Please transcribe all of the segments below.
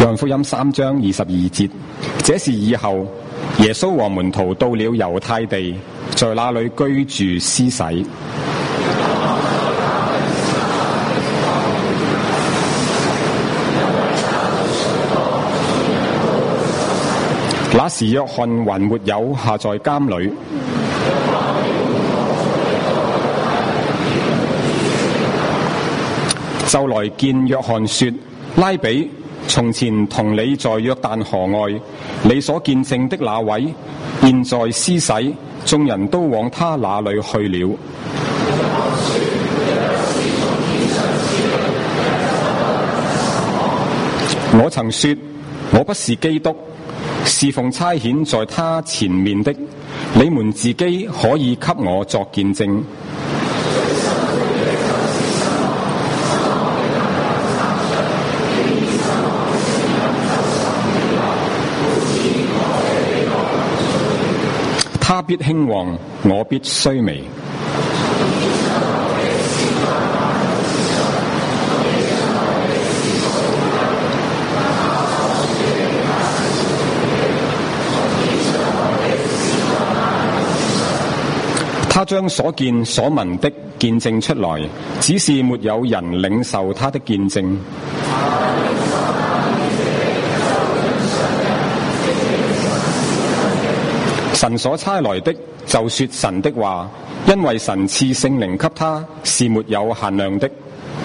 約翰福音3章22節，這是以後耶穌和門徒到了猶太地，在那裏居住施洗。那時約翰還沒有下在監裏，就來見約翰說：拉比，從前同你在約旦河外，你所見證的那位，現在施洗，眾人都往他那裏去了。我曾說，我不是基督，是奉差遣在他前面的，你們自己可以給我作見證。他必興旺，我必衰微。他將所見所聞的見證出來，只是沒有人領受他的見證。神所差來的就說神的話，因為神賜聖靈給他是沒有限量的。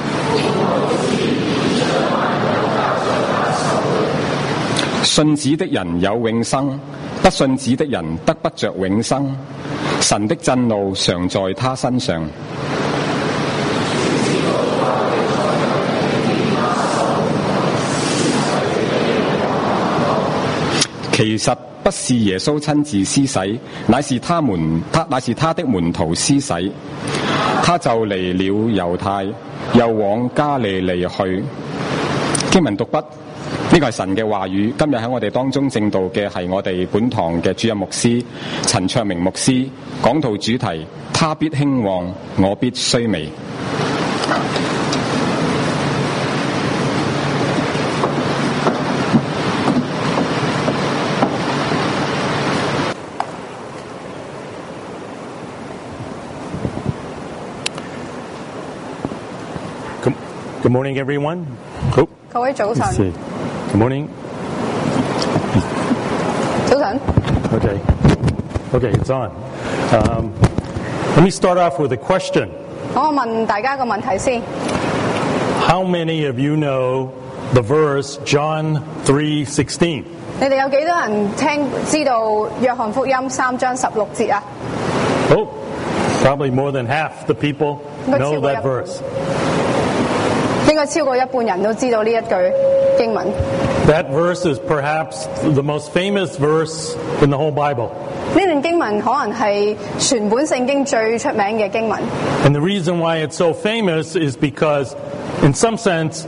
信子的人有永生，不信子的人得不着永生。神的震怒常在他身上。其實不是耶穌親自施洗，乃是他的門徒施洗。他就離了猶太，又往加利利去。經文讀畢，呢個係神嘅話語。今日喺我哋當中證道嘅係我哋本堂嘅主任牧師陳卓明牧師，講道主題：他必興旺，我必衰微。 Good morning, everyone. 各位早晨。 Good morning. 早晨。 Okay, it's on. Let me start off with a question. 我問大家個問題先。 How many of you know the verse John 3:16? 你哋有幾多人知道約翰福音3章16節啊？ Oh, probably more than half the people know that verse. 應該超過一半人都知道呢一句經文。 That verse is perhaps the most famous verse in the whole Bible. 呢段經文可能係全本聖經最出名嘅經文。 And the reason why it's so famous is because, in some sense,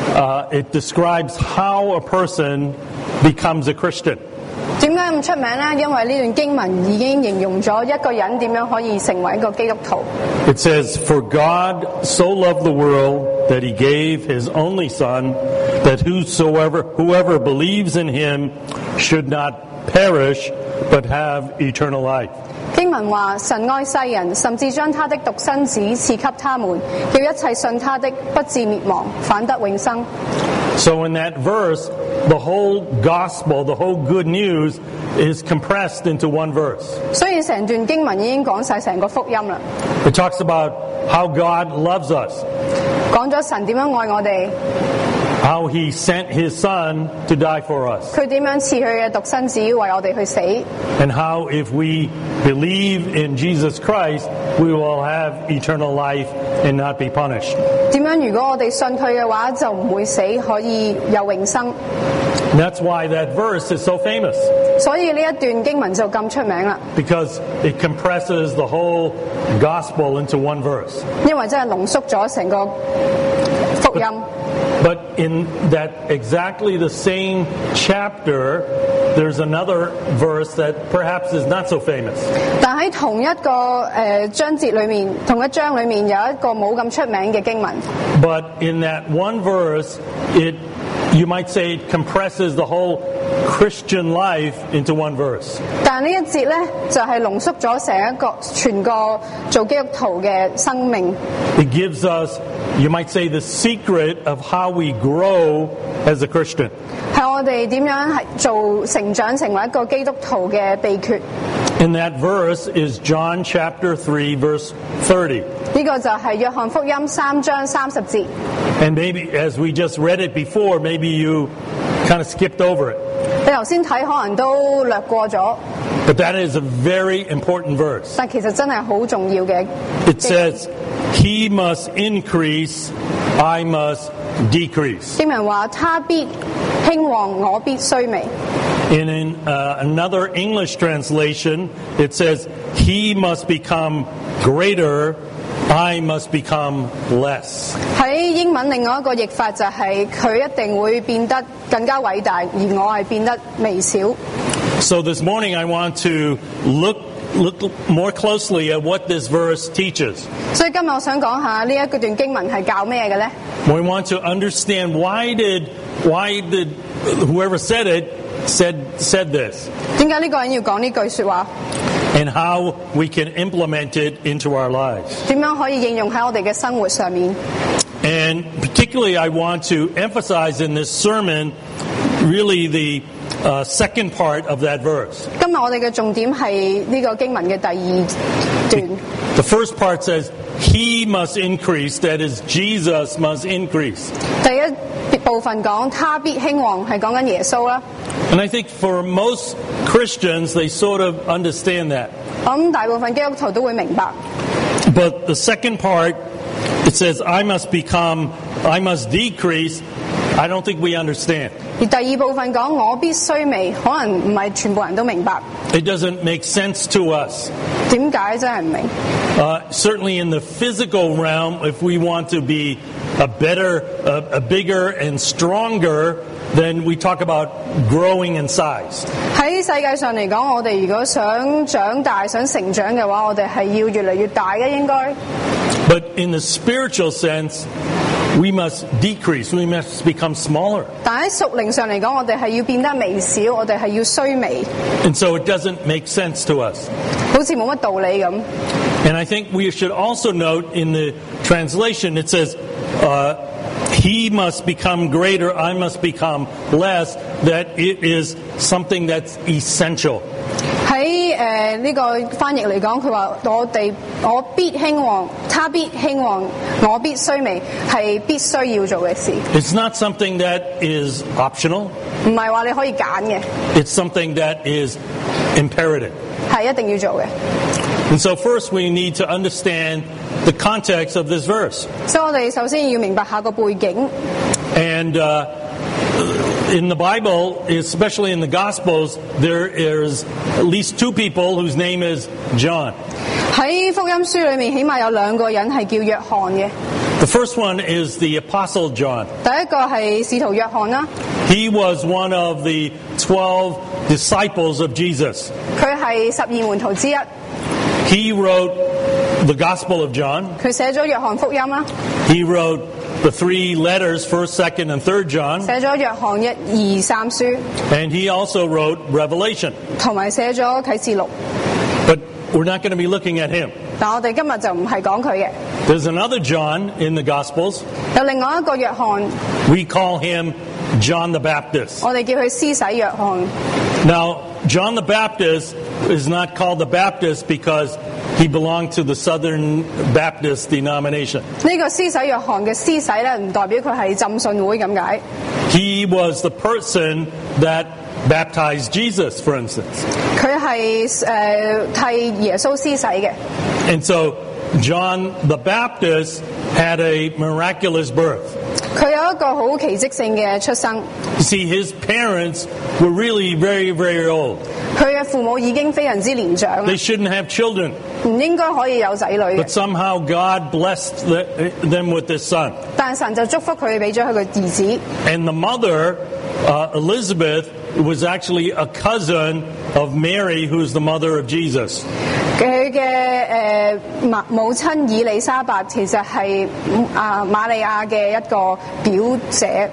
it describes how a person becomes a Christian. 點解咁出名呢？因為呢段經文已經形容咗一個人點樣可以成為一個基督徒。 It says, "For God so loved the world that he gave his only Son, that whoever believes in him should not perish, but have eternal life." 經文話：神愛世人，甚至將他的獨生子賜給他們，叫一切信他的不至滅亡，反得永生。 So in that verse, the whole gospel, the whole good news is compressed into one verse. 所以成段經文已經講晒成個福音啦。 It talks about how God loves us. 講咗神點樣愛我哋。 How he sent his son to die for us. 佢點樣賜佢嘅獨生子為我哋去死。 And how if we believe in Jesus Christ, we will have eternal life and not be punished. 點樣如果我哋信佢嘅話，就唔會死，可以有永生。 That's why that verse is so famous. 所以呢一段經文就咁出名啦。 Because it compresses the whole gospel into one verse. 因為真係濃縮咗成個福音。 But in that exactly the same chapter, there's another verse that perhaps is not so famous. 但喺同一個章節裏面，同一章裏面有一個冇咁出名嘅經文。 But in that one verse, it You might say it compresses the whole Christian life into one verse. 但呢一節咧就係濃縮咗成一個全個做基督徒嘅生命。 It gives us, you might say, the secret of how we grow as a Christian. 係我哋點樣係做成長成為一個基督徒嘅秘訣。 And that verse is John chapter 3, verse 30. 呢個就係約翰福音3章30節。 And maybe, as we just read it before, maybe you kind of skipped over it. 你頭先睇可能都略過咗， But that is a very important verse. 但其實真係好重要嘅。 It says, He must increase, I must decrease. 經文話：他必興旺，我必衰微。 And in another English translation, it says, He must become greater, I must become less. 喺英文另外一個譯法就係佢一定會變得更加偉大，而我係變得微小。 So this morning I want to look more closely at what this verse teaches. 所以今日我想講下呢一段經文係教咩嘅咧？ We want to understand why did whoever said it said this, 點解呢個人要講呢句說話？ and how we can implement it into our lives. 點樣可以應用喺我哋嘅生活上面？ And particularly I want to emphasize in this sermon really the second part of that verse. 今日我哋嘅重點係呢個經文嘅第二段。 The first part says, He must increase, that is, Jesus must increase. 第一部分講他必興旺，係講緊耶穌啦。 And I think for most Christians, they sort of understand that. 我諗大部分基督徒都會明白。 But the second part, it says, I must decrease. I don't think we understand. 而第二部分講我必衰微，可能唔係全部人都明白。 It doesn't make sense to us. 點解真係唔明？ Certainly in the physical realm, if we want to be a bigger and stronger, then we talk about growing in size. 喺世界上嚟講，我哋如果想長大、想成長嘅話，我哋係要越嚟越大嘅應該。 But in the spiritual sense, we must decrease. We must become smaller. 但喺屬靈上嚟講，我哋係要變得微小，我哋係要衰微， And so it doesn't make sense to us. 好似冇乜道理咁。 And I think we should also note in the translation, it says, He must become greater, I must become less, that it is something that's essential. 喺呢個翻譯嚟講，佢話我必興旺，他必興旺，我必衰微，係必須要做嘅事， It's not something that is optional. 唔係話你可以揀嘅， It's something that is imperative. 係一定要做嘅。 And so first we need to understand the context of this verse. 所以我哋首先要明白下個背景。 And in the Bible, especially in the Gospels, there is at least two people whose name is John. 喺福音書裏面，起碼有兩個人係叫約翰嘅。 The first one is the Apostle John. 第一個係使徒約翰啦， He was one of the 12 disciples of Jesus. 佢係12門徒之一， He wrote the Gospel of John. 佢寫咗約翰福音啦， He wrote the 3 letters, 1st, 2nd, and 3rd John. 寫咗約翰1、2、3書， And he also wrote Revelation. 同埋寫咗啟示錄。 But we're not going to be looking at him. 但我哋今日就唔係講佢嘅， There's another John in the Gospels. 有另外一個約翰， We call him John the Baptist. 我哋叫佢施洗約翰。 Now, John the Baptist is not called the Baptist because he belonged to the Southern Baptist denomination. 呢個施洗約翰嘅施洗咧，唔代表佢係浸信會咁解。 He was the person that baptized Jesus, for instance. 佢係替耶穌施洗嘅。 And so John the Baptist had a miraculous birth. 佢有一個好奇蹟性嘅出生。 You see, his parents were really very, very old. 佢嘅父母已經非常之年長， They shouldn't have children. 唔應該可以有仔女嘅 But。somehow God blessed them with this son. 但神就祝福佢，俾咗佢個兒子。 And the mother, Elizabeth, was actually a cousin of Mary, who's the mother of Jesus. 佢嘅母親以利沙伯其實係瑪利亞嘅一個表姐。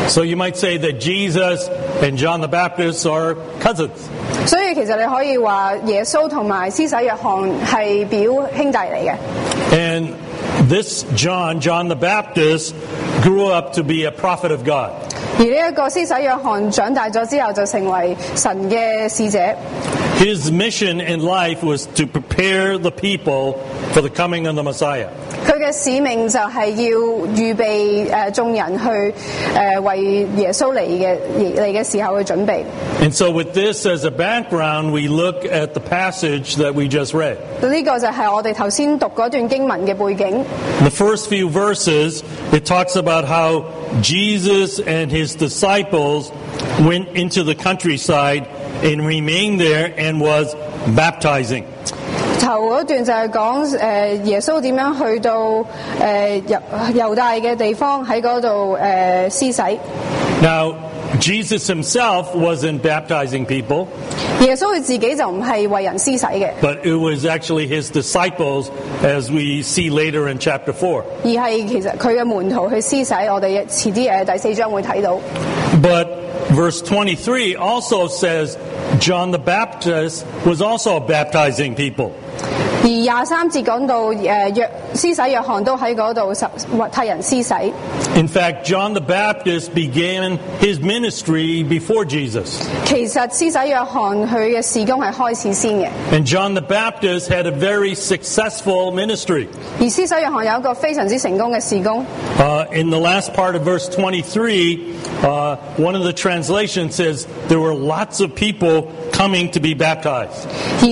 So you might say that Jesus and John the Baptist are cousins. 所以其實你可以話耶穌同埋施洗約翰係表兄弟嚟嘅。 And this John the Baptist, grew up to be a prophet of God. 而呢一個施洗約翰長大咗之後就成為神嘅使者。 His mission in life was to prepare the people for the coming of the Messiah. 佢嘅使命就係要預備眾人去為耶穌嚟嘅時候去準備。 And so with this as a background, we look at the passage that we just read. 呢個就係我哋頭先讀嗰段經文嘅背景。 In the first few verses, it talks about how Jesus and his disciples went into the countryside and remained there and was baptizing. 頭嗰段就係講耶穌點樣去到猶大嘅地方喺嗰度施洗。 Now, Jesus himself wasn't baptizing people, 耶穌佢自己就唔係為人施洗嘅， but it was actually his disciples, as we see later in chapter 4. 而係其實佢嘅門徒去施洗。我哋遲啲第4章會睇到。 But verse 23 also says John the Baptist was also baptizing people. 而23節講到施洗約翰都喺嗰度替人施洗。 In fact, John the Baptist began his ministry before Jesus. 其實施洗約翰佢嘅事工係開始先嘅， And John the Baptist had a very successful ministry. 而施洗約翰有一個非常之成功嘅事工。 In the last part of verse 23, one of the translations says there were lots of people coming to be baptized. 而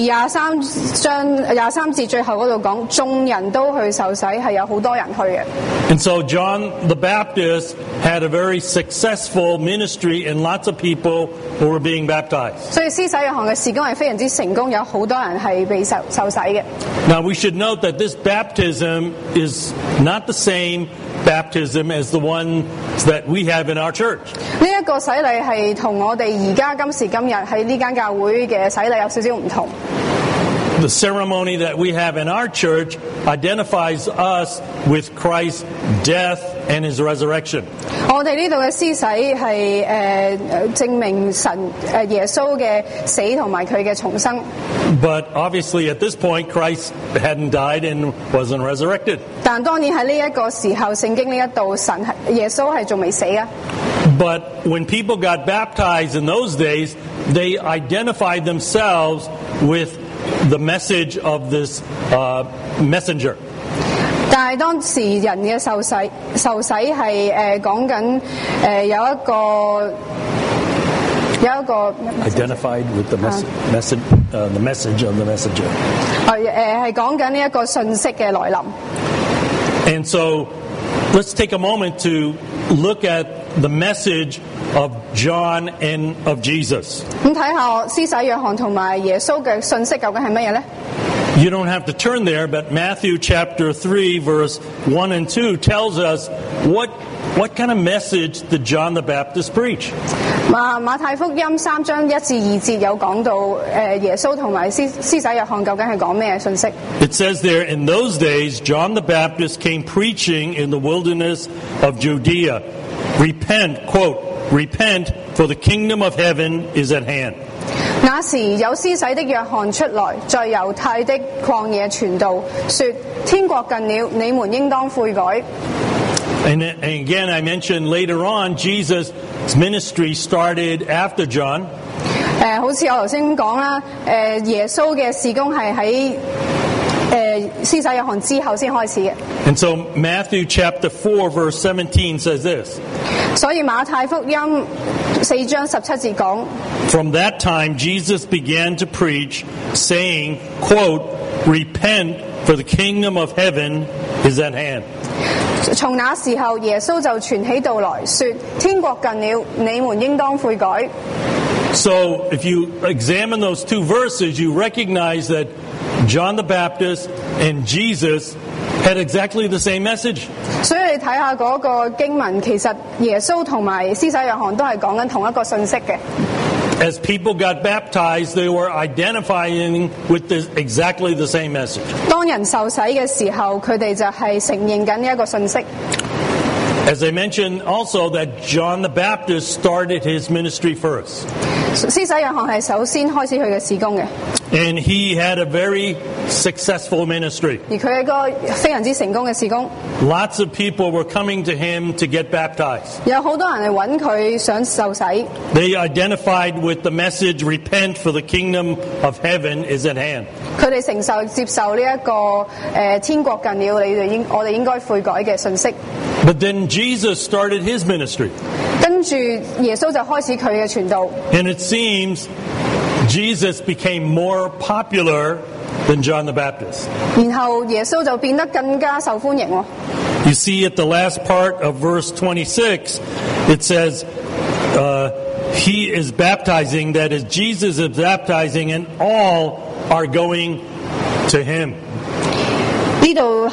23節最後嗰度講，眾人都去受洗，係有好多人去嘅。 And so John the Baptist had a very successful ministry and lots of people who were being baptized. 所以施洗約翰嘅事工係非常之成功，有好多人係被受洗嘅。 Now we should note that this baptism is not the same baptism as the one that we have in our church. 呢一個洗禮係同我哋而家今時今日喺呢間教會嘅洗禮有少少唔同。 The ceremony that we have in our church identifies us with Christ's death and his resurrection. 我哋呢度嘅施洗係證明神耶穌嘅死同埋佢嘅重生。 But obviously at this point Christ hadn't died and wasn't resurrected. 但當然喺呢一個時候，聖經呢一度耶穌係仲未死啊。 But when people got baptized in those days, they identified themselves with the message of this messenger. 但係當時人嘅受洗係講緊有一個 Identified with the message of the messenger. 係講緊呢一個信息嘅來臨。 And so let's take a moment to look at the message of John and of Jesus. 咁睇下施洗約翰同埋耶穌嘅信息究竟係乜嘢咧？ You don't have to turn there, but Matthew chapter 3 verse 1 and 2 tells us what kind of message did John the Baptist preach? 馬太福音3章1至2節有講到耶穌同埋施洗約翰究竟係講咩信息？ It says there, in those days, John the Baptist came preaching in the wilderness of Judea. Repent, quote, repent, for the kingdom of heaven is at hand. 那時有施洗的約翰出來，在猶太的曠野傳道，說天國近了，你們應當悔改。 And again, I mentioned later on, Jesus' ministry started after John. 好似我頭先講啦，耶穌嘅事工係喺施洗約翰之後先開始嘅。 And so Matthew chapter 4 verse 17 says this. 所以馬太福音4章17節講。 From that time, Jesus began to preach, saying, quote, repent, for the kingdom of heaven is at hand. 從那時候，耶穌就傳起道來，說：天國近了，你們應當悔改。 So, if you examine those two verses, you recognize that John the Baptist and Jesus had exactly the same message. 所以你睇下嗰個經文，其實耶穌同埋施洗約翰都係講緊同一個信息嘅。 As people got baptized, they were identifying with exactly the same message. 當人受洗嘅時候，佢哋就係承認緊呢一個信息。 As I mentioned also that John the Baptist started his ministry first. 施洗約翰係首先開始佢嘅事工嘅， And he had a very successful ministry. 而佢係一個非常之成功嘅事工。 Lots of people were coming to him to get baptized. 有好多人嚟揾佢想受洗， They identified with the message, repent for the kingdom of heaven is at hand. 佢哋接受呢、一個天國近了，我哋應該悔改嘅信息。 But then Jesus started his ministry. 跟住耶穌就開始佢嘅傳道， And it seems Jesus became more popular than John the Baptist. 然後耶穌就變得更加受歡迎喎。 You see at the last part of verse 26, it says, he is baptizing, that is, Jesus is baptizing, and all are going to him. 呢度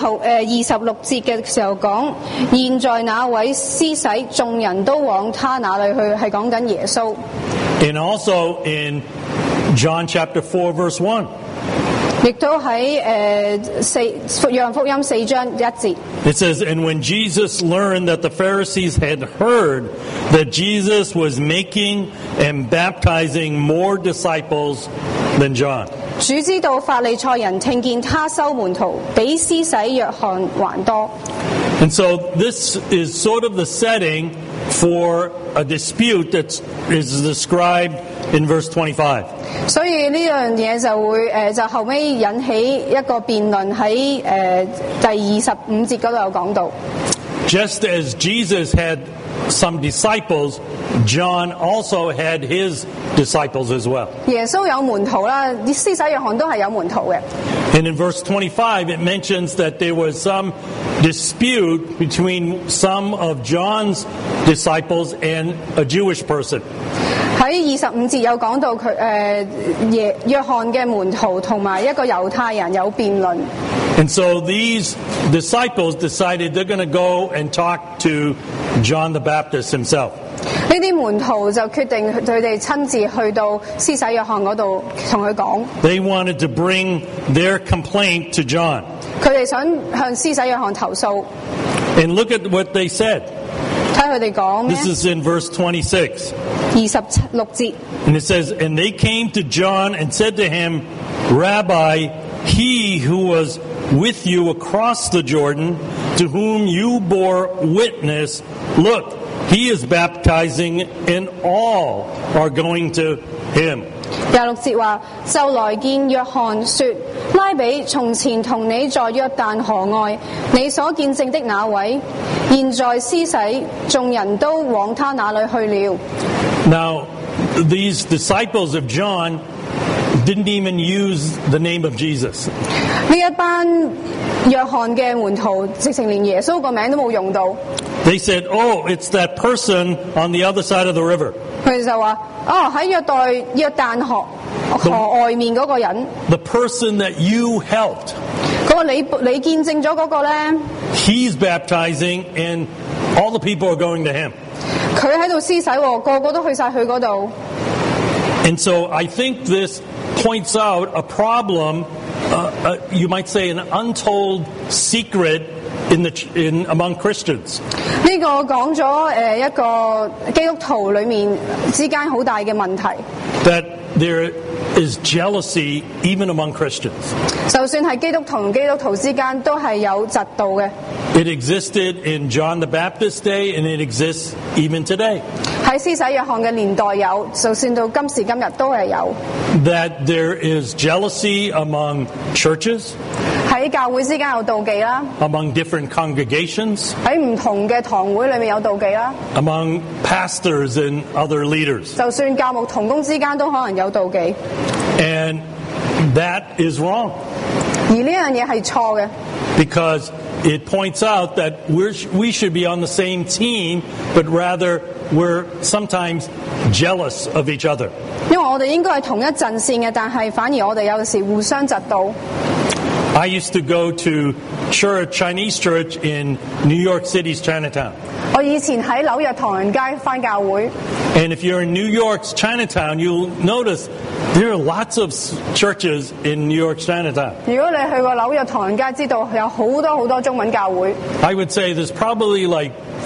26節嘅時候講，現在那位施洗，眾人都往他那裏去，係講緊耶穌。 And also in John chapter 4, verse 1. 亦都喺約翰福音4章1節。 It says, and when Jesus learned that the Pharisees had heard that Jesus was making and baptizing more disciples than John. 主知道法利賽人聽見他收門徒，比施洗約翰還多。 And so this is sort of the setting for a dispute that is described in verse 25. 所以呢樣嘢就會就後尾引起一個辯論喺第25節嗰度有講到。 Just as Jesus had some disciples, John also had his disciples as well. 耶穌有門徒啦，施洗約翰都係有門徒嘅。 And in verse 25, it mentions that there was some dispute between some of John's disciples and a Jewish person. 喺25節有講到約翰嘅門徒同埋一個猶太人有辯論。 And so these disciples decided they're going to go and talk to John the Baptist himself. 呢啲門徒就決定佢哋親自去到施洗約翰嗰度同佢講。 They wanted to bring their complaint to John. 佢哋想向施洗約翰投訴。 And look at what they said. 睇佢哋講咩 This is in verse 26. ？26節。 And it says, and they came to John and said to him, Rabbi, he who was with you across the Jordan, to whom you bore witness, look, he is baptizing, and all are going to him. 26節話，就來見約翰說：拉比，從前同你在約旦河外，你所見證的那位，現在施洗，眾人都往他那裏去了。 Now, these disciples of John didn't even use the name of Jesus. 呢一班約翰嘅門徒，直情連耶穌個名都冇用到。 They said, oh, it's that person on the other side of the river. 佢哋就話：哦，喺約旦河外面嗰個人， The person that you helped. 嗰個你見證咗嗰個咧， He's baptizing, and all the people are going to him. 佢喺度施洗喎，個個都去晒佢嗰度。 And so I think this points out a problem, you might say an untold secret among Christians. 呢個講咗一個基督徒裏面之間好大嘅問題。 That there is jealousy even among Christians. 就算係基督徒同基督徒之間都係有嫉妒嘅。 It existed in John the Baptist's day, and it exists even today. 喺施洗約翰嘅年代有，就算到今時今日都係有。 That there is jealousy among churches, 喺教會之間有妒忌啦， among different congregations, 喺唔同嘅堂會裏面有妒忌啦， among pastors and other leaders. 就算教牧同工之間都可能有妒忌。 And that is wrong. 而呢樣嘢係錯嘅。 Because it points out that we should be on the same team, but rather we're sometimes jealous of each other. 因為我哋應該係同一陣線嘅，但係反而我哋有時互相嫉妒。 I used to go to Chinese church in New York City's Chinatown. 我以前喺紐約唐人街返教會。 And if you're in New York's Chinatown, you'll notice there are lots of churches in New York's Chinatown. 如果你去過紐約唐人街，知道有好多中文教會。 I would say there's probably like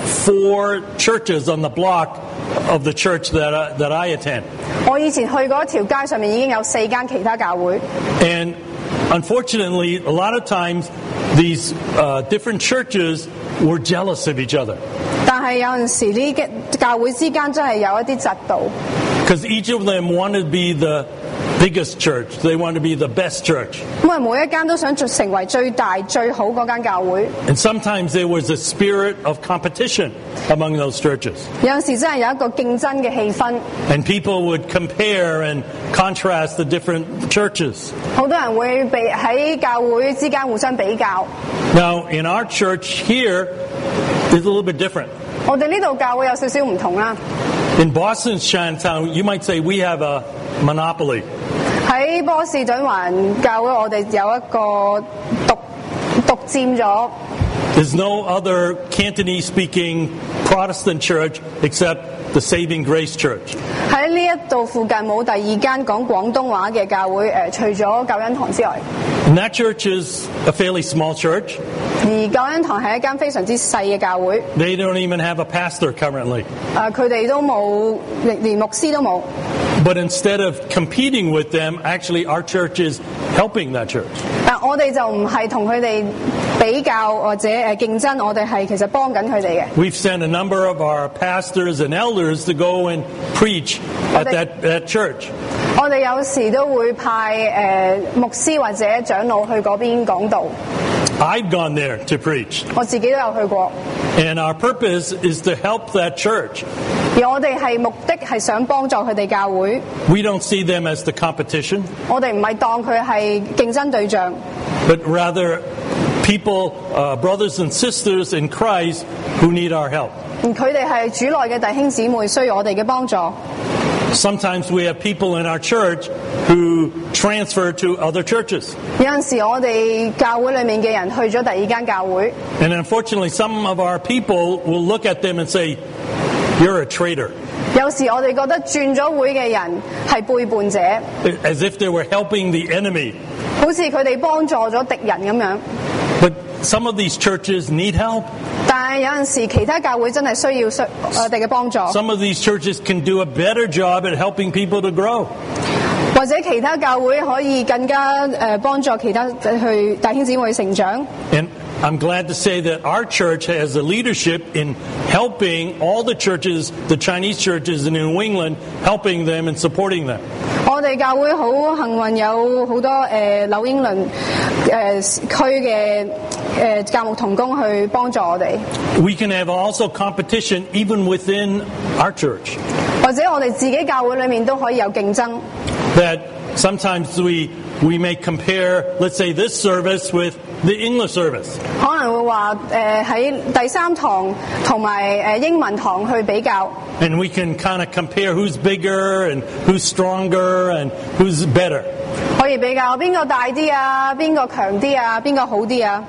4 churches on the block of the church that I attend. 我以前去嗰條街上面已經有4間其他教會。 And unfortunately, a lot of times these different churches were jealous of each other. 但係有陣時呢教會之間真係有一啲嫉妒， Because each of them wanted to be the biggest church. They wanted to be the best church. 因為每一間都想成為最大最好嗰間教會。 And sometimes there was a spirit of competition among those churches. 有陣時真係有一個競爭嘅氣氛， And people would compare and contrast the different churches. 好多人會喺教會之間互相比較。 Now, in our church here, it's a little bit different. 我哋呢度教會有少少唔同啦。 In Boston's Chinatown, you might say we have a monopoly. 喺波士頓環教會，我哋有一個獨佔咗。 There's no other Cantonese-speaking Protestant church except the Saving Grace Church. 喺呢一度附近冇第二間講廣東話嘅教會，除咗救恩堂之外。 And that church is a fairly small church. 而救恩堂係一間非常之細嘅教會， They don't even have a pastor currently. 佢哋都冇，連牧師都冇。 But instead of competing with them, actually our church is helping that church. 但我哋就唔係同佢哋比較或者競爭，我哋係其實幫緊佢哋嘅。 We've sent a number of our pastors and elders to go and preach at that church. 我哋有時都會派牧師或者長老去嗰邊講道。 I've gone there to preach. 我自己都有去過。 And our purpose is to help that church. 而我哋係目的係想幫助佢哋教會。 We don't see them as the competition, 我哋唔係當佢係競爭對象， but rather people, brothers and sisters in Christ who need our help. 佢哋係主內嘅弟兄姊妹，需要我哋嘅幫助。 Sometimes we have people in our church who transfer to other churches. 有陣時我哋教會裏面嘅人去咗第二間教會， And unfortunately, some of our people will look at them and say, "You're a traitor," 有時我哋覺得轉咗會嘅人係背叛者， as if they were helping the enemy. 好似佢哋幫助咗敵人咁樣。 But some of these churches need help. 但係有陣時其他教會真係需要我哋嘅幫助， Some of these churches can do a better job at helping people to grow. 或者其他教會可以更加幫助其他去弟兄姊妹成長。 And I'm glad to say that our church has a leadership in helping all the churches, the Chinese churches in New England, helping them and supporting them. 我哋教會好幸運，有好多紐英倫區嘅教牧同工去幫助我哋。 We can have also competition even within our church. 或者我哋自己教會裏面都可以有競爭。 That sometimes we may compare, let's say, this service with the English service. 可能會話喺第三堂同埋英文堂去比較， And we can kind of compare who's bigger and who's stronger and who's better. 可以比較邊個大啲啊，邊個強啲啊，邊個好啲啊。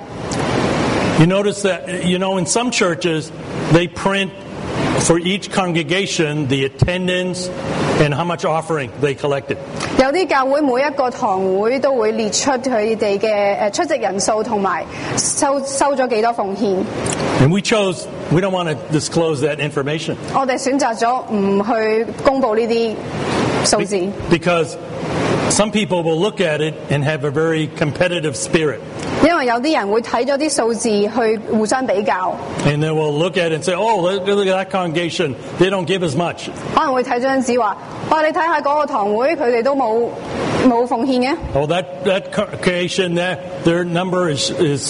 You notice that, in some churches, they print for each congregation the attendance and how much offering they collected. 有啲教會每一個堂會都會列出佢哋嘅出席人數同埋收咗幾多奉獻。 And we don't want to disclose that information. 我哋選擇咗唔去公佈呢啲數字， Because some people will look at it and have a very competitive spirit. 因為有啲人會睇咗啲數字去互相比較， And they will look at it and say, oh, look at that congregation. They don't give as much. 可能會睇張紙話：哇！你睇下嗰個堂會，佢哋都冇奉獻嘅。 Oh, that congregation, their number is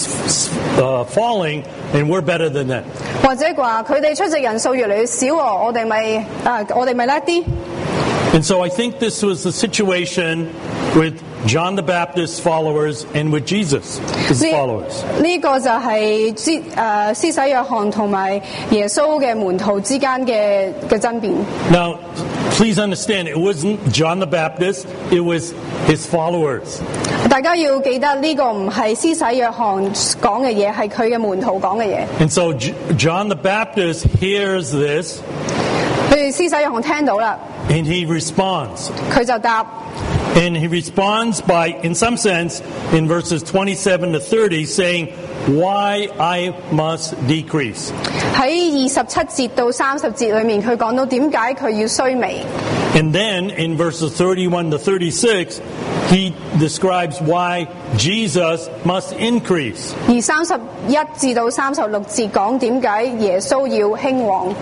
falling, and we're better than that. 或者話佢哋出席人數越嚟越少喎，我哋咪叻啲。 And so I think this was the situation with John the Baptist's followers and with Jesus, his followers. 呢個就係施洗約翰同埋耶穌嘅門徒之間嘅爭辯。 Now, please understand, it wasn't John the Baptist, it was his followers. 大家要記得呢個唔係施洗約翰講嘅嘢，係佢嘅門徒講嘅嘢。 And so John the Baptist hears this, 佢哋施洗約翰聽到啦， and he responds. 佢就答。 And he responds by, in some sense, in verses 27 to 30, saying, why I must decrease. 喺27節到30節裏面，佢講到點解佢要衰微。 And then in verses 31 to 36, he describes why Jesus must increase. 而31至到36節講點解耶穌要興旺。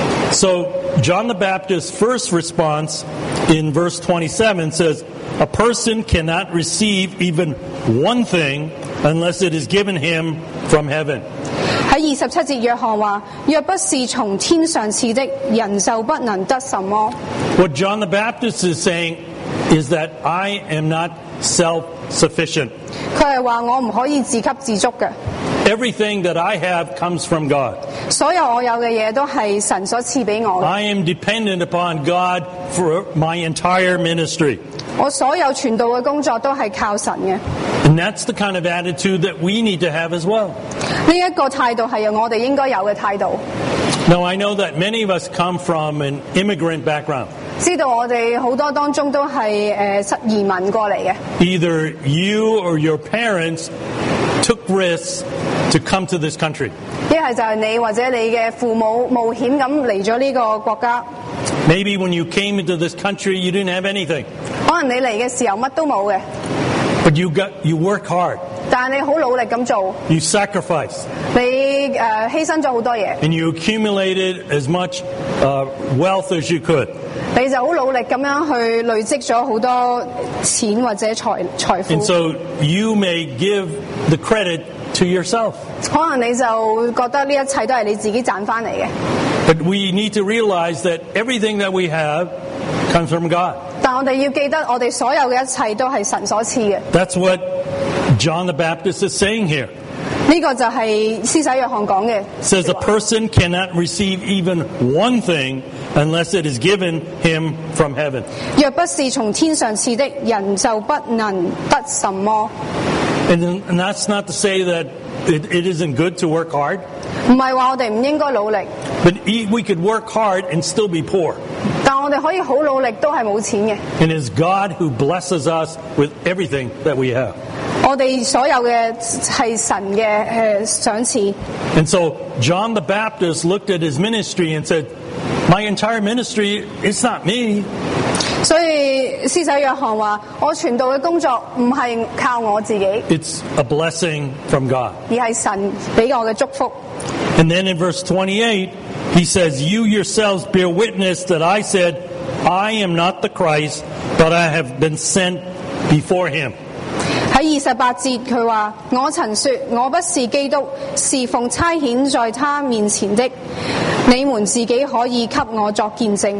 So John the Baptist's first response in verse 27 says, a person cannot receive even one thing unless it is given him from heaven. 喺27節，約翰話：若不是從天上賜的，人就不能得什麼。 What John the Baptist is saying is that I am not self-sufficient. 佢係話我唔可以自給自足嘅， Everything that I have comes from God. 所有我有嘅嘢都係神所賜俾我嘅。 I am dependent upon God for my entire ministry. 我所有傳道嘅工作都係靠神嘅。 And that's the kind of attitude that we need to have as well. 呢一個態度係我哋應該有嘅態度。 Now, I know that many of us come from an immigrant background. 知道我哋好多當中都係移民過嚟嘅。 Either you or your parents took risks to come to this country. 一係就係你或者你嘅父母冒險咁嚟咗呢個國家。 Maybe when you came into this country, you didn't have anything. 可能你嚟嘅時候乜都冇嘅， But you work hard. 但係你好努力咁做， You sacrifice. 你犧牲咗好多嘢， And you accumulated as much wealth as you could. 你就好努力咁樣去累積咗好多錢或者財 And 富。 so you may give the credit to yourself. 可能你就覺得呢一切都係你自己賺翻嚟嘅， But we need to realize that everything that we have comes from God. 但我哋要記得，我哋所有嘅一切都係神所賜嘅。 That's what John the Baptist is saying here. 呢個就係施洗約翰講嘅。 It says a person cannot receive even one thing unless it is given him from heaven. 若不是從天上賜的，人就不能得什麼。 And that's not to say that it isn't good to work hard, 唔係話我哋唔應該努力， but we could work hard and still be poor. 但我哋可以好努力都係冇錢嘅。 And it's God who blesses us with everything that we have. 我哋所有嘅係神嘅賞賜。 And so John the Baptist looked at his ministry and said, my entire ministry, it's not me. 所以施洗約翰話：我傳道嘅工作唔係靠我自己， It's a blessing from God. 而係神俾我嘅祝福。 And then in verse 28, he says, you yourselves bear witness that I said, I am not the Christ, but I have been sent before him. 喺28節佢話：我曾說我不是基督，是奉差遣在他面前的，你們自己可以給我作見證。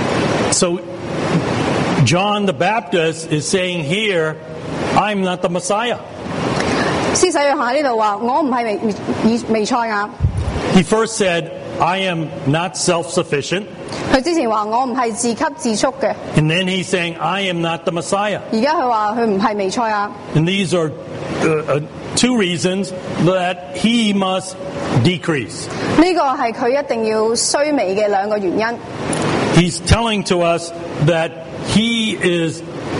So John the Baptist is saying here, I'm not the Messiah. 施洗約翰喺呢度話：我唔係彌賽亞。 He first said, I am not self-sufficient. 佢之前話我唔係自給自足嘅， And then he's saying, I am not the Messiah. 而家佢話佢唔係彌賽亞。 And these are two reasons that he must decrease. 呢個係佢一定要衰微嘅兩個原因。 He's telling to us that he is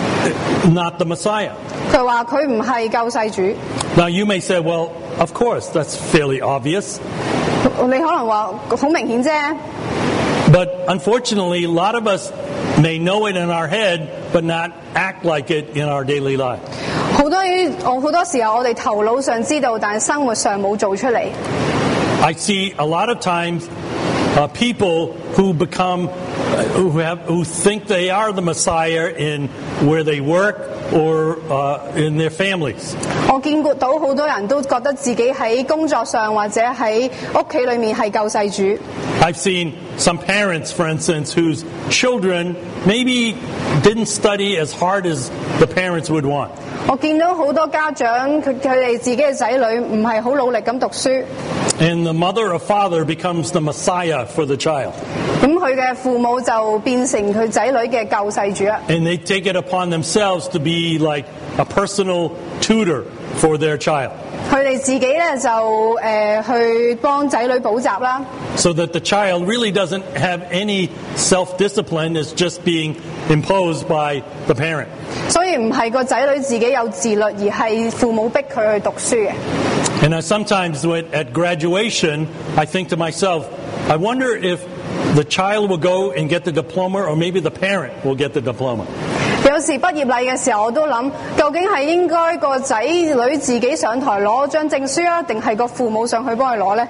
not the Messiah. 佢話佢唔係救世主。 Now you may say, well, of course, that's fairly obvious. 你可能話好明顯啫， But unfortunately, a lot of us may know it in our head, but not act like it in our daily life. 好多時候我哋頭腦上知道，但係生活上冇做出嚟。 I see a lot of times people who become, who think they are the Messiah in where they work or in their families. 我見到好多人都覺得自己喺工作上或者喺屋企裏面係救世主。 I've seen some parents, for instance, whose children maybe didn't study as hard as the parents would want. 我見到好多家長佢哋自己嘅仔女唔係好努力咁讀書， And the mother or father becomes the Messiah for the child. 咁佢嘅父母就變成佢仔女嘅救世主啦。 And they take it upon themselves to be like a personal tutor for their child. 佢哋自己咧就去幫仔女補習啦， So that the child really doesn't have any self-discipline, it's just being imposed by the parent. 所以唔係個仔女自己有自律，而係父母逼佢去讀書嘅。 And sometimes at graduation, I think to myself, I wonder if the child will go and get the diploma, or maybe the parent will get the diploma. 有時畢業禮嘅時候，我都諗，究竟係應該個仔女自己上台攞張證書啊，定係個父母上去幫佢攞呢？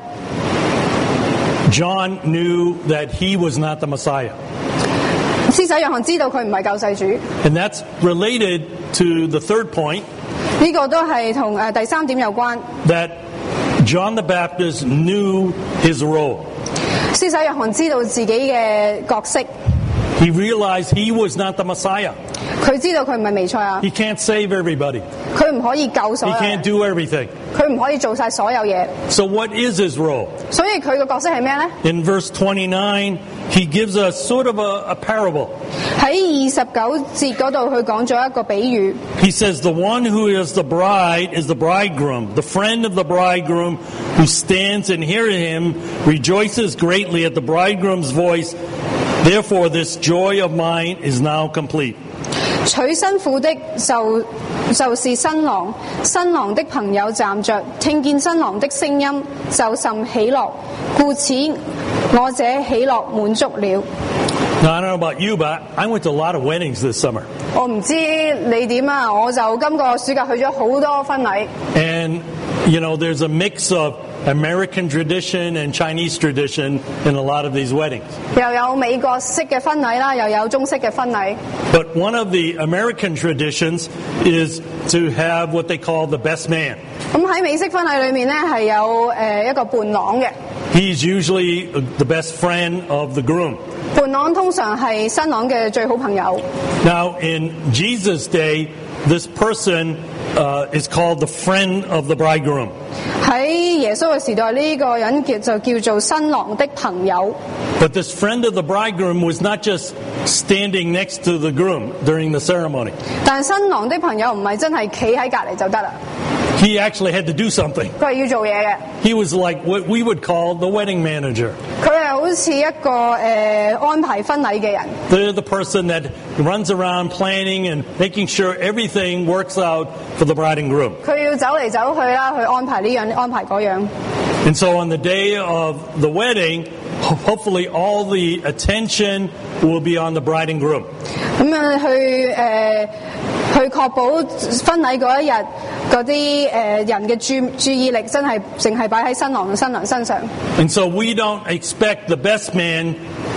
John knew that he was not the Messiah. 施洗約翰知道佢唔係救世主， And that's related to the third point, 呢個都係同第三點有關。 that John the Baptist knew his role. 施洗約翰知道自己嘅角色， He realized he was not the Messiah. 佢知道佢唔係彌賽亞， He can't save everybody. 佢唔可以救所 He 有 can't 人， do everything. 佢唔可以做晒所有嘢， So what is his role? 所以佢嘅角色係咩呢？ In verse 29, he gives us sort of a parable. 喺29節嗰度，佢講咗一個比喻。 He says, the one who is the bride is the bridegroom. The friend of the bridegroom who stands and hears him rejoices greatly at the bridegroom's voice. Therefore, this joy of mine is now complete. 娶新婦的就是新郎，新郎的朋友站着，聽見新郎的聲音，就甚喜樂，故此我這喜樂滿足了。 Now, I don't know about you, but I went to a lot of weddings this summer. 我唔知你點啊，我就今個暑假去咗好多婚禮。 And, you know, there's a mix of American tradition and Chinese tradition in a lot of these weddings. 又有美國式嘅婚禮啦，又有中式嘅婚禮。 But one of the American traditions is to have what they call the best man. 咁喺美式婚禮裏面咧，係有一個伴郎嘅。 He's usually the best friend of the groom. 伴郎通常係新郎嘅最好朋友。 Now, in Jesus' day, this person is called the friend of the bridegroom. 喺耶穌嘅時代，呢個人就叫做新郎的朋友。 But this friend of the bridegroom was not just standing next to the groom during the ceremony. 但新郎的朋友唔係真係企喺隔離就得啦， He actually had to do something. 佢係要做嘢嘅。 He was like what we would call the wedding manager. 佢係好似一個安排婚禮嘅人， They're the person that runs around planning and making sure everything works out for the bride and groom. 佢要走嚟走去啦，去安排呢樣安排嗰樣。 And so on the day of the wedding, hopefully all the attention will be on the bride and groom. 咁樣去確保婚禮嗰一日嗰啲人嘅注意力真係淨係擺喺新郎同新娘身上。 And so we don't expect the best man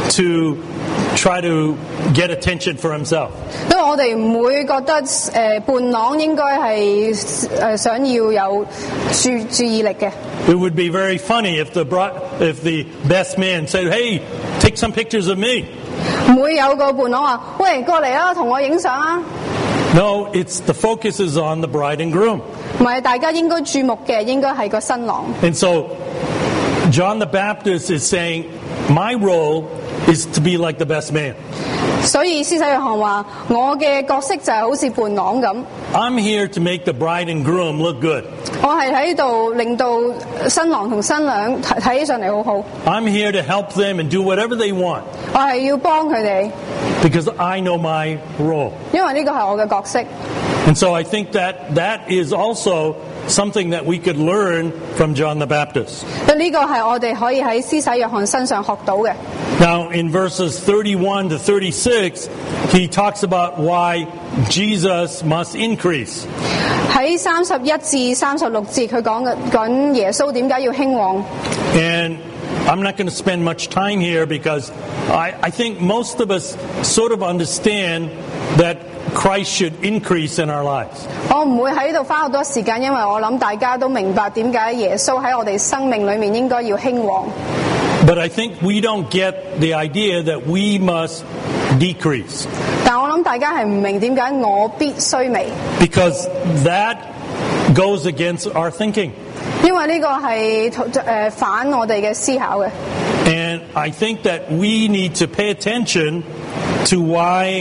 to try to get attention for himself. 因為我哋唔會覺得伴郎應該係想要有注意力嘅。 It would be very funny if the best man said, "Hey, take some pictures of me." 唔會有個伴郎話：喂，過嚟啊，同我影相啊！ No, it's the focus is on the bride and groom. 唔係，大家應該注目嘅應該係個新郎。 And so John the Baptist is saying, my role is to be like the best man. 所以施洗約翰話：我嘅角色就係好似伴郎咁， I'm here to make the bride and groom look good. 我係喺度令到新郎同新娘睇起上嚟好好。 I'm here to help them and do whatever they want 我係要幫佢哋， because I know my role. 因為呢個係我嘅角色。 And so I think that is also something that we could learn from John the Baptist. 呢個係我哋可以喺施洗約翰身上學到嘅。 Now, in verses 31 to 36, he talks about why Jesus must increase. 喺31至36節，佢講耶穌點解要興旺。 And I'm not going to spend much time here because I think most of us sort of understand that Christ should increase in our lives. 我唔會喺度花好多時間，因為我諗大家都明白點解耶穌喺我哋生命裏面應該要興旺。 But I think we don't get the idea that we must decrease. 但我諗大家係唔明點解我必須微， Because that goes against our thinking. 因為呢個係反我哋嘅思考嘅。 And I think that we need to pay attention to why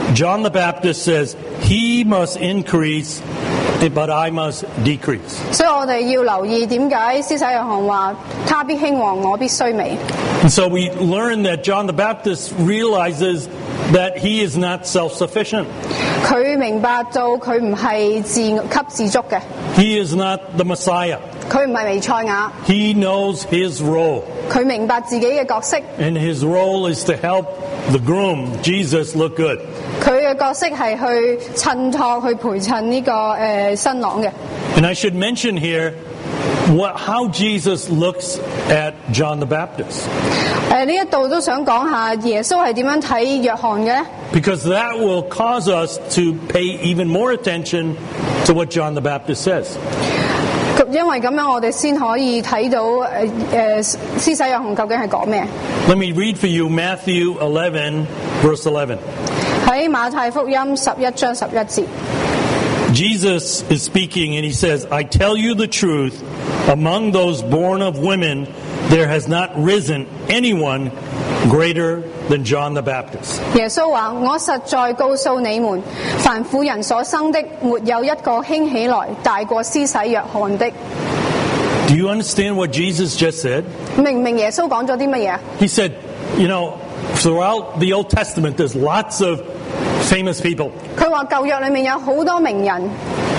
John the Baptist says, "He must increase, but I must decrease." 所以我哋要留意點解施洗約翰話：他必興旺，我必衰微。 And so we learn that John the Baptist realizes that he is not self-sufficient. 佢明白到佢唔係自給自足嘅， He is not the Messiah. 佢唔係彌賽亞， He knows his role. 佢明白自己嘅角色， And his role is to help the groom, Jesus, look good. 佢嘅角色係去襯托、去陪襯呢個新郎嘅。 And I should mention here how Jesus looks at John the Baptist. 呢一度都想講下耶穌係點樣睇約翰嘅咧？ Because that will cause us to pay even more attention to what John the Baptist says. 因為咁樣我哋先可以睇到施洗約翰究竟係講咩？ Let me read for you Matthew 11, verse 11. 喺馬太福音11章11節。 Jesus is speaking and he says, "I tell you the truth, among those born of women, there has not risen anyone greater than John the Baptist." 耶穌話：我實在告訴你們，凡婦人所生的，沒有一個興起來大過施洗約翰的。 Do you understand what Jesus just said? 明唔明耶穌講咗啲乜嘢？ He said, you know, throughout the Old Testament, there's lots of famous people. 佢話舊約裏面有好多名人，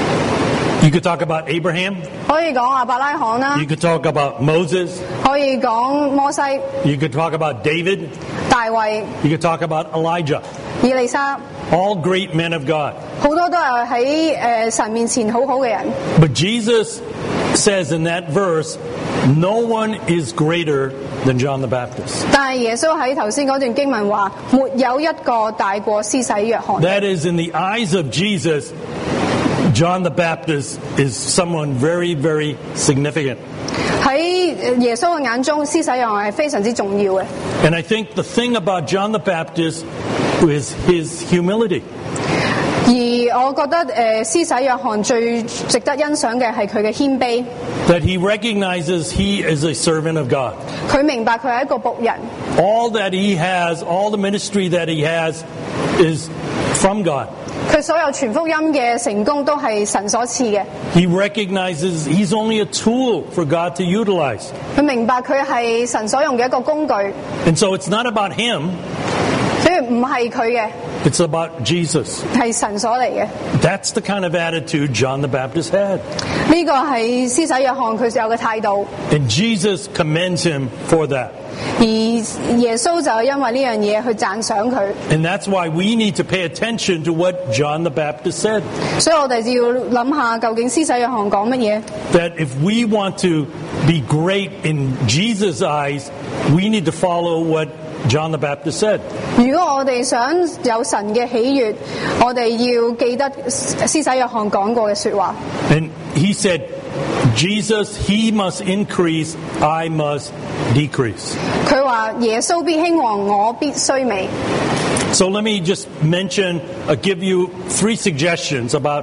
You could talk about Abraham. 可以講亞伯拉罕啦 You，could talk about Moses. 可以講摩西、 You could talk about David. 大衛、 You could talk about Elijah. 以利沙， All great men of God. 好多都係喺神面前好好嘅人。 But Jesus says in that verse, no one is greater than John the Baptist. 但係耶穌喺頭先嗰段經文話：沒有一個大過施洗約翰。 That is, in the eyes of Jesus, John the Baptist is someone very, very significant. 喺耶穌嘅眼中，施洗約翰係非常之重要嘅。 And I think the thing about John the Baptist is his humility. 而我覺得施洗約翰最值得欣賞嘅係佢嘅謙卑， That he recognizes he is a servant of God. 佢明白佢係一個僕人， All that he has, all the ministry that he has is from God. 佢所有傳福音嘅成功都係神所賜嘅。 He recognizes he's only a tool for God to utilize. 佢明白佢係神所用嘅一個工具， And so it's not about him, 所以唔係佢嘅， it's about Jesus. 係神所嚟嘅。 That's the kind of attitude John the Baptist had. 呢個係施洗約翰佢有嘅態度， And Jesus commends him for that. 而耶穌就因為呢樣嘢去讚賞佢， And that's why we need to pay attention to what John the Baptist said. 所以我哋就要諗下究竟施洗約翰講乜嘢。 That if we want to be great in Jesus' eyes, we need to follow what John the Baptist said. 如果我哋想有神嘅喜悅，我哋要記得施洗約翰講過嘅說話。 And he said, Jesus, he must increase, I must decrease. 佢話耶穌必興旺，我必衰微。 So let me just mention, give you 3 suggestions about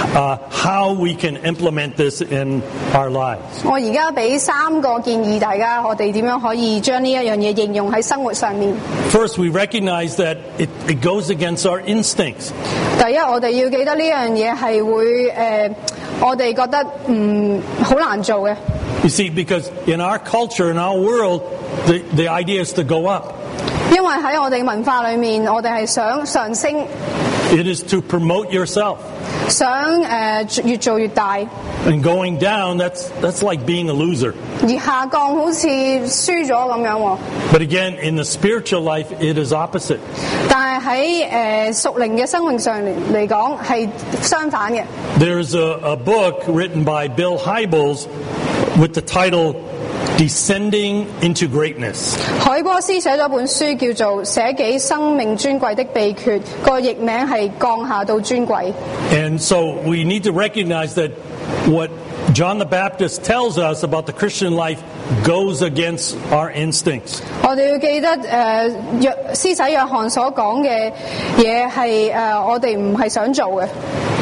how we can implement this in our lives. 我而家俾3個建議大家，我哋點樣可以將呢一樣嘢應用喺生活上面。 First, we recognize that it goes against our instincts. 第一，我哋要記得呢樣嘢係會我哋覺得好難做嘅。 You see, because in our culture, in our world, the idea is to go up. 因為喺我哋文化裏面，我哋係想上升， It is to promote yourself. 想越做越大， And going down, that's like being a loser. 而下降好似輸咗咁樣喎。 But again, in the spiritual life, it is opposite. 但係喺屬靈嘅生命上嚟講係相反嘅。 There's a book written by Bill Hybels with the title Descending into Greatness. 海波斯寫咗本書叫做《捨己生命尊貴的秘訣》，個譯名係降下到尊貴。 And so we need to recognize that what John the Baptist tells us about the Christian life goes against our instincts. 我哋要記得施洗約翰所講嘅嘢係我哋唔係想做嘅。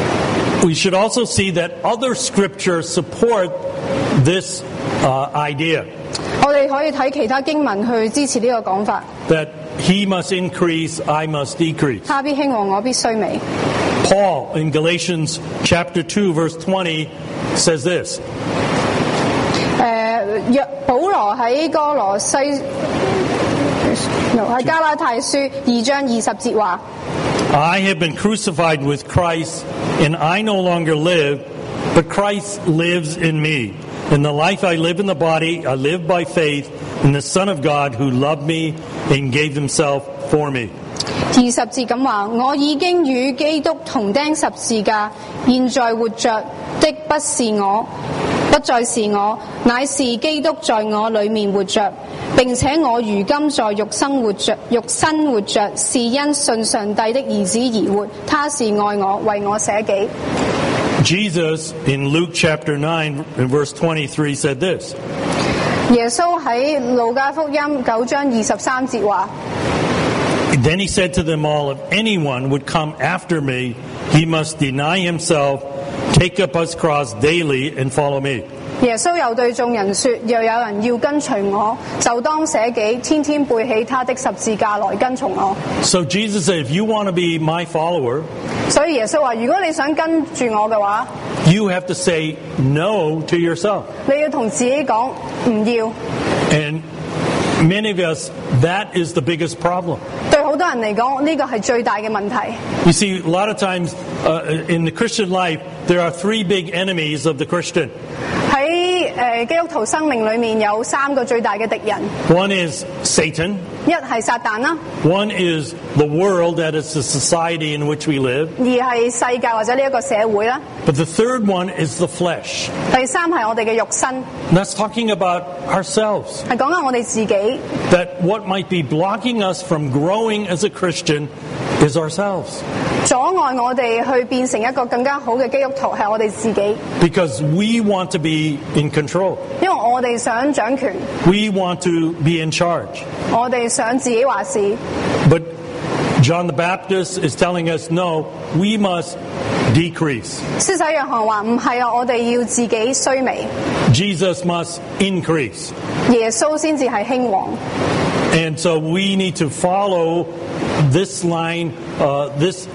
We should also see that other scriptures support this idea. 我哋可以睇其他經文去支持呢個講法。 That he must increase, I must decrease. 他必興旺，我必衰微。 Paul in Galatians chapter 2 verse 20 says this. 保羅喺哥羅西喺加拉太書2章20節話。 I have been crucified with Christ, and I no longer live, but Christ lives in me. In the life I live in the body, I live by faith in the Son of God who loved me and gave himself for me. 20節咁話，我已經與基督同釘十字架，現在活着的不再是我，乃是基督在我裏面活着，並且我如今在肉身活着，是因信上帝的兒子而活。他是愛我，為我捨己。 Jesus in Luke chapter 9 and verse 23 said this. 耶穌喺路加福音9章23節話。 Then he said to them all, if anyone would come after me, he must deny himself, take up his cross daily and follow me. 耶穌又對眾人說：若有人要跟隨我，就當捨己，天天背起他的十字架來跟從我。 So Jesus said, if you want to be my follower, 所以耶穌話：如果你想跟住我嘅話， you have to say no to yourself. 你要同自己講唔要。 And many of us, that is the biggest problem. 對好多人嚟講，呢個係最大嘅問題。 You see, a lot of times in the Christian life, there are three big enemies of the Christian. 喺基督徒生命裏面有3個最大嘅敵人。 One is Satan. 一係撒旦啦， One is the world, that is the society in which we live. 二係世界或者呢一個社會啦， But the third one is the flesh. 第三係我哋嘅肉身， And that's talking about ourselves. 係講緊我哋自己。 That what might be blocking us from growing as a Christian is ourselves. 阻礙我哋去變成一個更加好嘅基督徒係我哋自己， Because we want to be in control. 因為我哋想掌權， We want to be in charge. 我哋想自己話事。 But John the Baptist is telling us, no, we must decrease. 施洗約翰話唔係啊，我哋要自己衰微， Jesus must increase. 耶穌先至係興旺。 And so we need to follow this line, this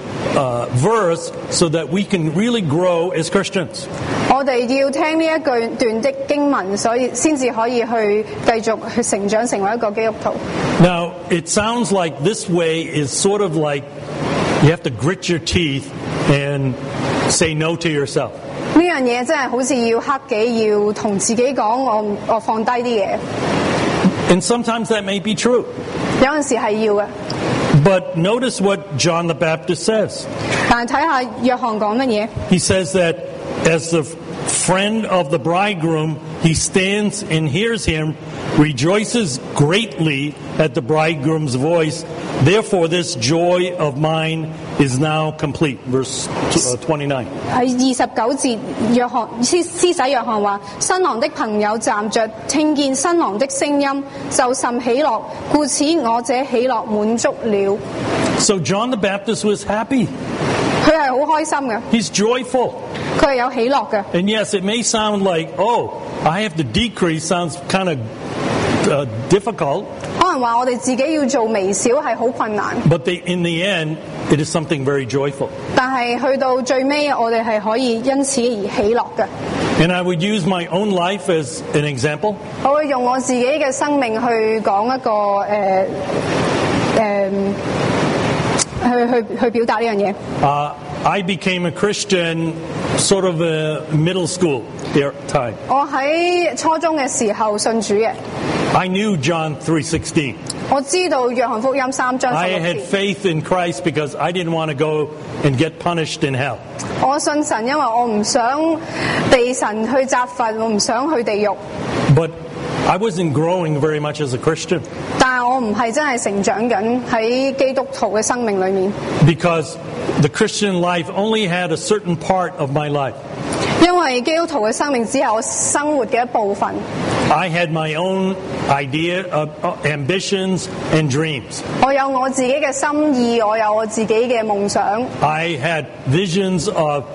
verse, so that we can really grow as Christians. 我哋要聽呢一句段的經文，所以先至可以去繼續去成長，成為一個基督徒。 Now, it sounds like this way is sort of like you have to grit your teeth and say no to yourself. 呢樣嘢真係好似要克己，要同自己講我放低啲嘢。 And sometimes that may be true. 有陣時係要嘅， But notice what John the Baptist says. 但係睇下約翰講乜嘢。 He says that as the friend of the bridegroom, he stands and hears him, rejoices greatly at the bridegroom's voice. Therefore, this joy of mine is now complete. Verse 29. 喺29節，約翰施洗約翰話：新郎的朋友站着，聽見新郎的聲音，就甚喜樂，故此我這喜樂滿足了。 So John the Baptist was happy. 佢係好開心嘅， He's joyful. 佢係有喜樂嘅。 And yes, it may sound like, oh, I have to decrease, sounds kind of difficult. 可能話我哋自己要做微小係好困難， But in the end, it is something very joyful. 但係去到最尾，我哋係可以因此而喜樂嘅。 And I would use my own life as an example. 我會用我自己嘅生命去講一個去表達呢樣嘢。 I became a Christian sort of middle school time. 我喺初中嘅時候信主嘅， I knew John 3:16. 我知道約翰福音3章 I 16 had 節。 faith in Christ because I didn't want to go and get punished in hell. 我信神，因為我唔想被神去責罰，我唔想去地獄。 But I wasn't growing very much as a Christian 但係我唔係真係成長緊喺基督徒嘅生命裏面， because the Christian life only had a certain part of my life. 因為基督徒嘅生命只係我生活嘅一部分。 I had my own idea of ambitions and dreams. 我有我自己嘅心意，我有我自己嘅夢想。 I had visions of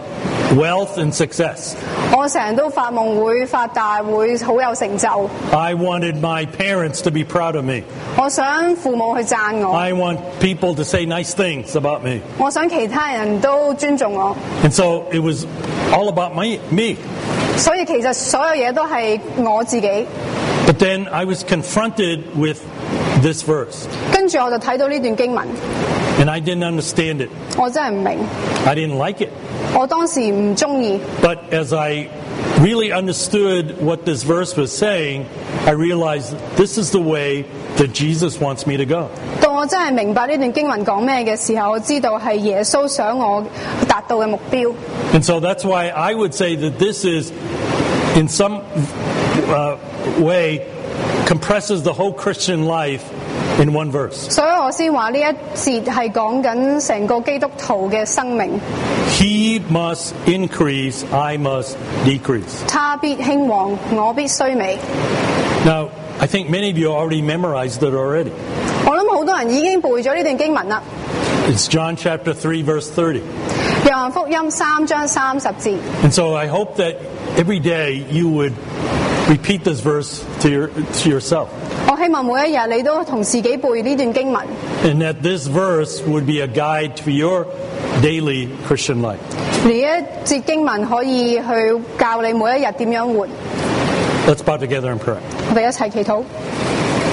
wealth and success. 我成日都發夢會發大，會好有成就。 I wanted my parents to be proud of me. 我想父母去讚我， I want people to say nice things about me. 我想其他人都尊重我。 And so it was all about me. 所以其實所有嘢都係我自己。 But then I was confronted with this verse, 跟住我就睇到呢段經文， and I didn't understand it. 我真係唔明， I didn't like it. 我當時唔中意。 But as I really understood what this verse was saying, I realized this is the way that Jesus wants me to go. 到我真係明白呢段經文講咩嘅時候，我知道係耶穌想我達到嘅目標。 And so that's why I would say that this is, in some way, compresses the whole Christian life in one verse. 所以我先話呢一節係講緊成個基督徒嘅生命。 He must increase, I must decrease. 他必興旺，我必衰微。 Now, I think many of you already memorized it already. 我諗好多人已經背咗呢段經文啦。 It's John chapter 3, verse 30. 約翰福音3章30節。 And so I hope that every day you would repeat this verse to yourself. 我希望每一日你都同自己背呢段經文， And that this verse would be a guide to your daily Christian life. 呢一節經文可以去教你每一日點樣活。 Let's bow together and pray. 我哋一齊祈禱。